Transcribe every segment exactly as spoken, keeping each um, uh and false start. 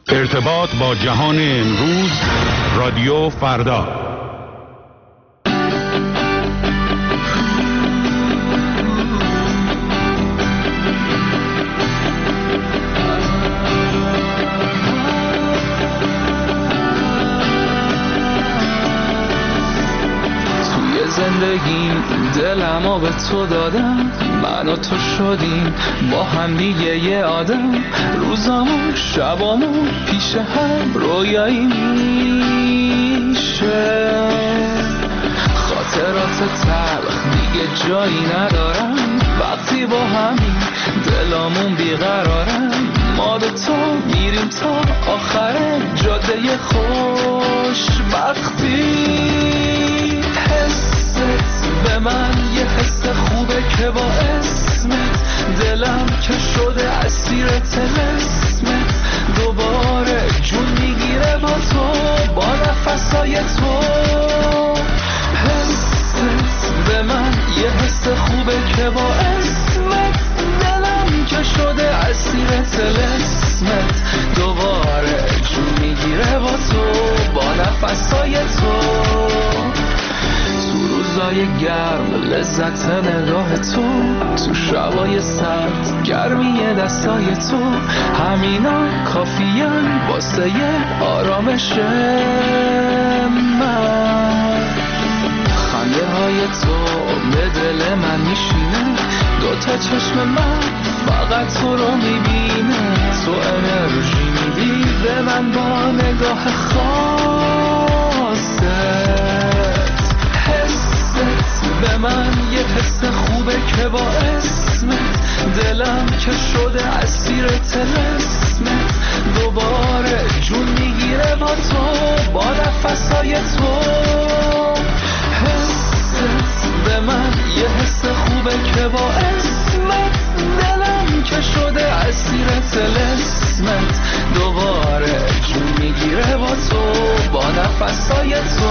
ارتباط با جهان امروز، رادیو فردا. زندگیم دلمو به تو دادم، من و تو شدیم با هم دیگه یه آدم. روزامو شبامو پیش هم رویایی میشه، خاطرات تلخ دیگه جایی ندارم. وقتی با همین دلامون بیقرارم، ما دوتا میریم تا آخر جاده خوشبختی. به من یه حس خوبه که با اسمت دلم که شده اسیر طلسمت، دوباره جون میگیره با تو، با نفسای تو. حست به من یه حس خوبه که با اسمت دلم که شده اسیر طلسمت، دوباره جون میگیره با تو، با نفسای تو. روزای گرم لذت نگاه تو، تو شبای سرد گرمی دستای تو، همینا کافیان واسه آرامش من. خنده های تو به دل من میشینه، دوتا چشم من فقط تو رو میبینه. تو انرژی میدی به من با نگاه خاصه، به من یه حس خوبه که با اسمت دلم که شده اسیر طلسمت، دوباره جون میگیره با تو، با نفسای تو. حست به من یه حس خوبه که با اسمت دلم که شده اسیر طلسمت، دوباره جون میگیره با تو، با نفسای تو.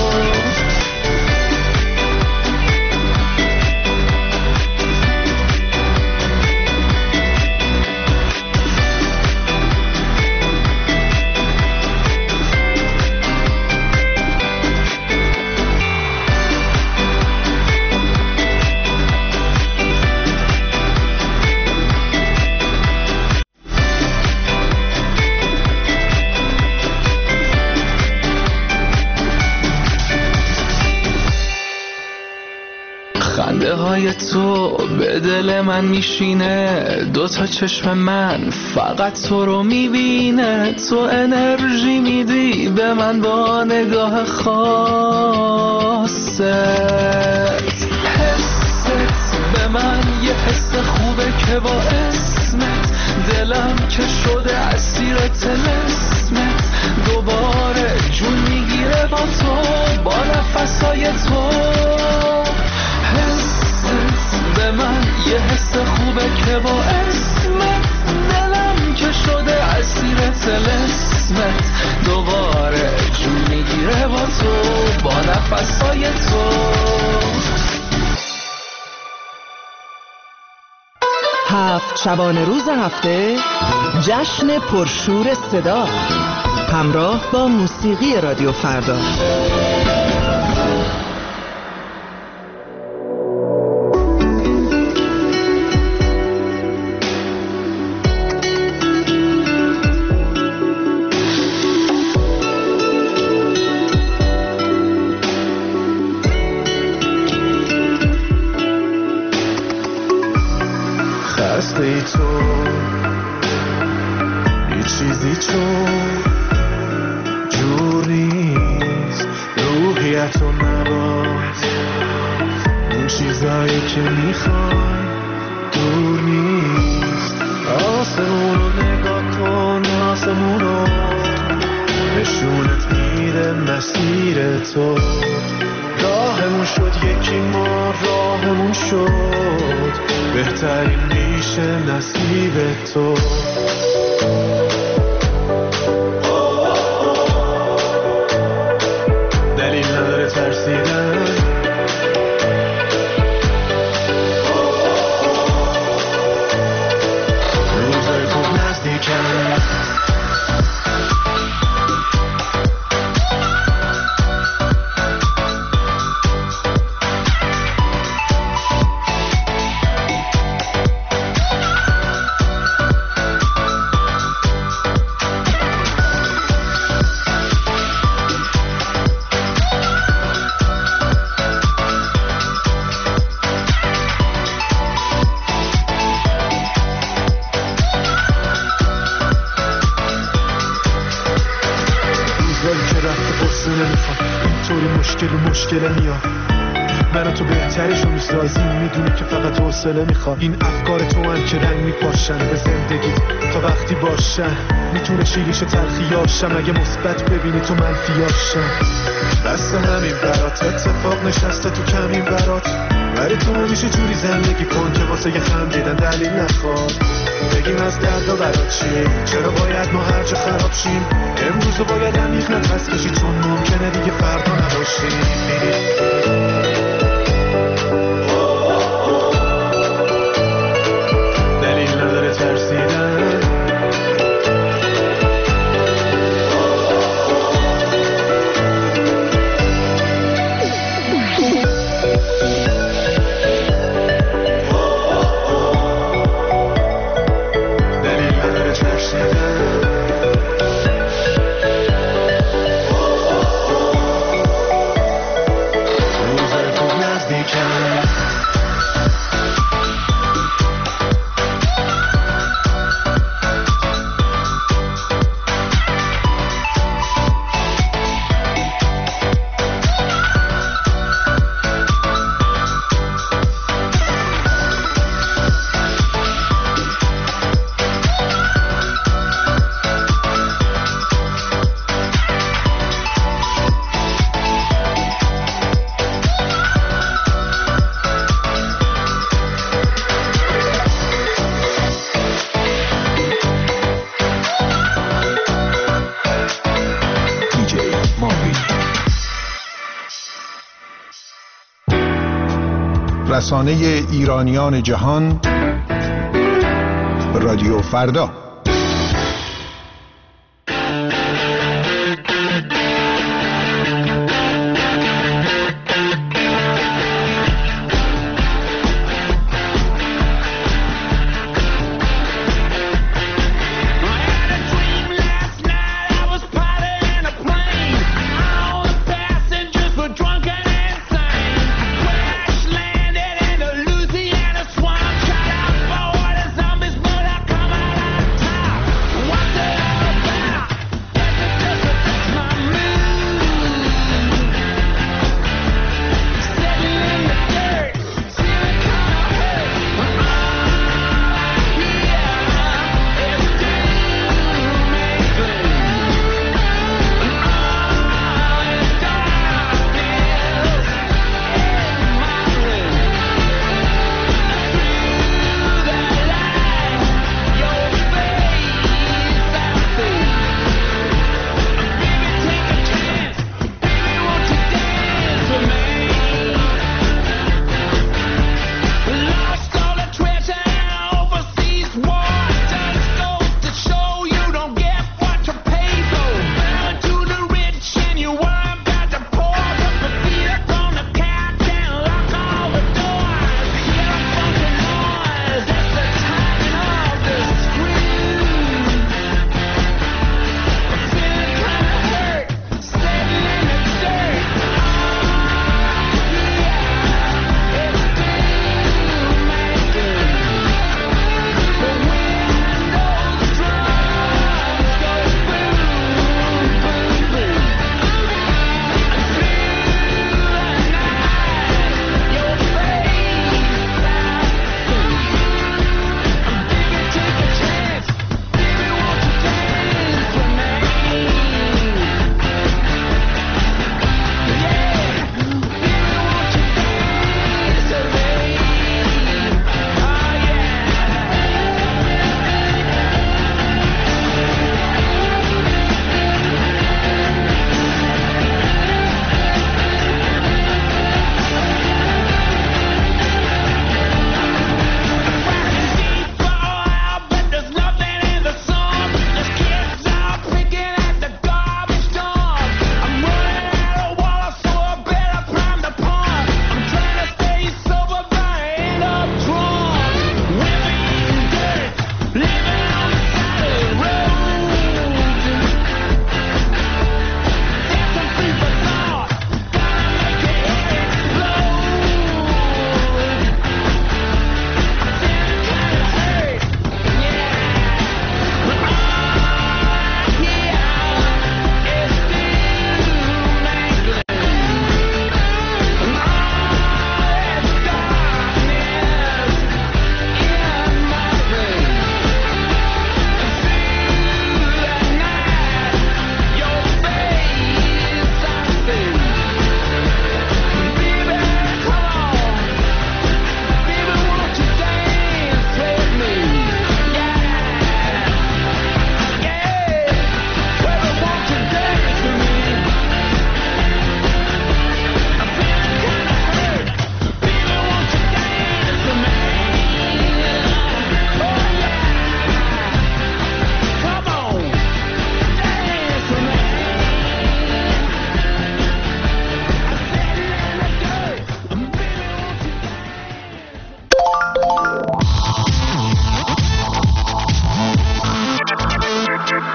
خنده های تو به دل من میشینه، دوتا چشم من فقط تو رو میبینه. تو انرژی میدی به من با نگاه خاصت، حست به من یه حس خوبه که با اسمت دلم که شده اسیر طلسمت، دوباره جون میگیره با تو، با نفسای تو. به من یه حس خوبه که با اسمت دلم که شده اسیر طلسمت، دوباره جون میگیره با تو، با نفسای تو. هفت شبانه روز هفته جشن پرشور صدا، همراه با موسیقی رادیو فردا. ای تو یه چیزی چون جور نیست، روحیتو نباز، اون چیزایی که میخوای دور نیست. آسمونو نگاه کن، آسمونو نشونت میده مسیر تو. راهمون شد یکی، ما راهمون شد بهترین میشه نصیب تو. دلیل نداره ترسیدن، روزای خوب نزدیکن. مشکل و مشکل میاد. من و تو بهترشو میسازیم، میدونی که فقط حوصله میخواد. این افکار تو هم که رنگ میپاشن به زندگی تا وقتی باشن. میتونه شیریش تلخیاشم اگه مثبت ببینی تو منفیاشم. بس همین برات اتفاق نشسته تو کمین برات، ولی تو میشه جوری زندگی کن که واسه یه خم دیدن دلیل نخواد. بگیم از دردا برات چیه، چرا باید ما هر جا خراب شیم. امروزو باید عمیق نفس کشی چون ممکنه دیگه فردا نباشیم. دلیل نداره ترسیدن، رسانه ایرانیان جهان، رادیو فردا.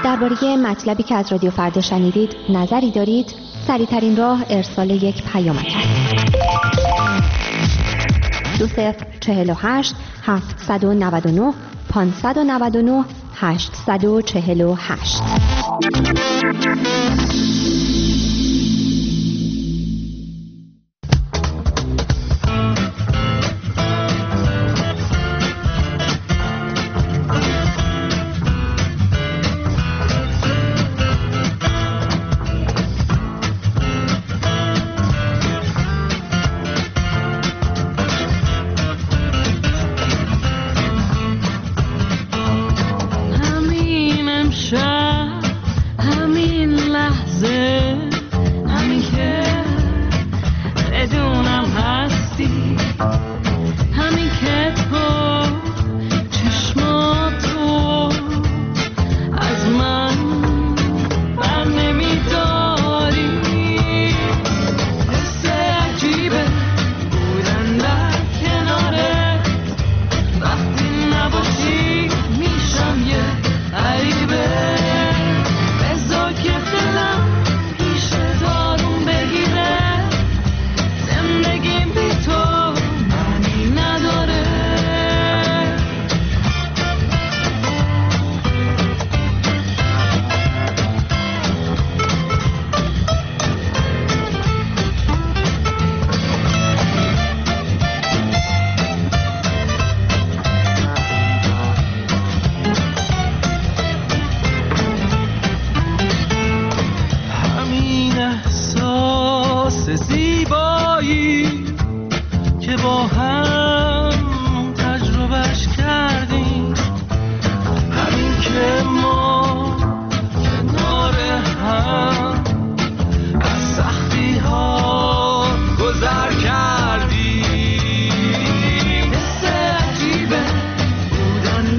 درباره مطلبی که از رادیو فردا شنیدید نظری دارید؟ سریع‌ترین راه ارسال یک پیامک است. دو صفر چهل و هشت هفتصد و نود و نه پانصد و نود و نه هشتصد و چهل و هشت.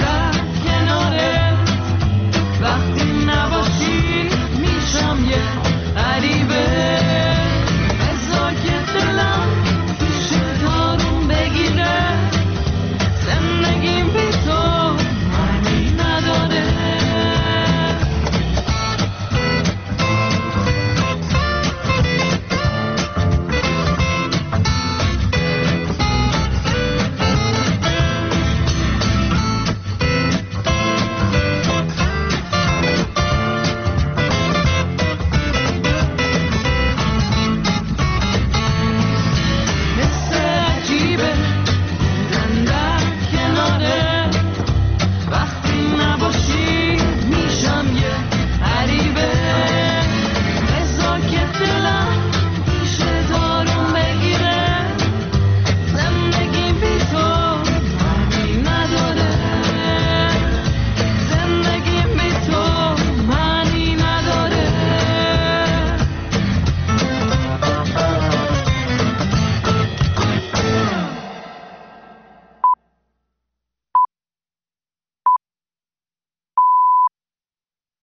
وقتی نباشی میشم یه